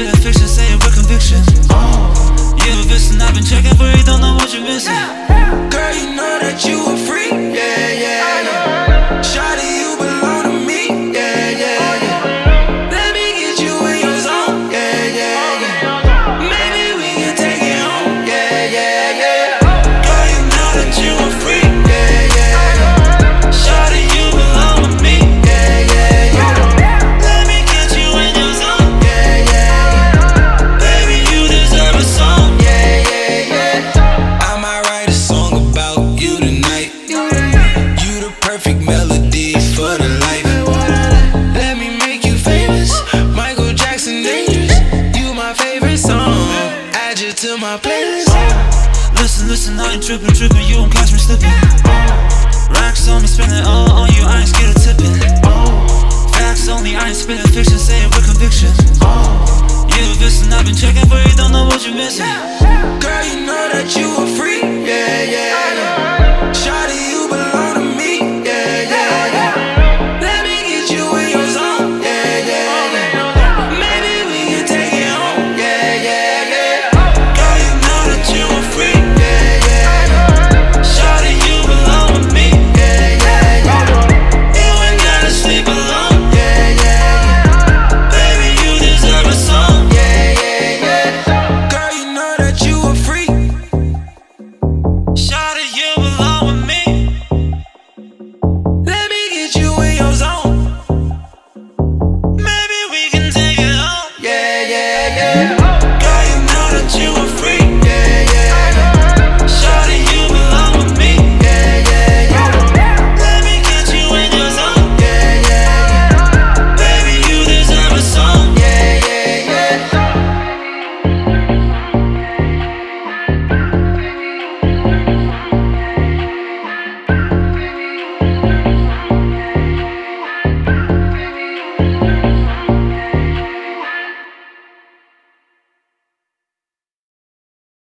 spitting fiction, saying with conviction. You a vixen, I've been checking for you, don't know what you're missing. Girl, you know that you a freak, yeah, yeah, yeah. Shawty, you belong to me, yeah, yeah, yeah. Let me get you in your zone, yeah, yeah, yeah. Maybe we can take it home, yeah, yeah, yeah. Girl, you know that you a freak, yeah, yeah, yeah. Shawty, you belong to me, yeah, yeah, yeah. Let me get you in your zone, yeah, yeah, yeah. Baby, you deserve a song, yeah, yeah, yeah. I might write a song about you tonight. You the perfect melody for the life. Let me make you famous, Michael Jackson dangerous. You my favorite song, add you to my playlist. Listen, I ain't tripping, you don't catch me slipping. Racks on me, spending all on you, I ain't scared of tipping. Facts only, I ain't spitting fiction, saying with conviction. You a vixen, I've been checking for you, don't know what you're missing.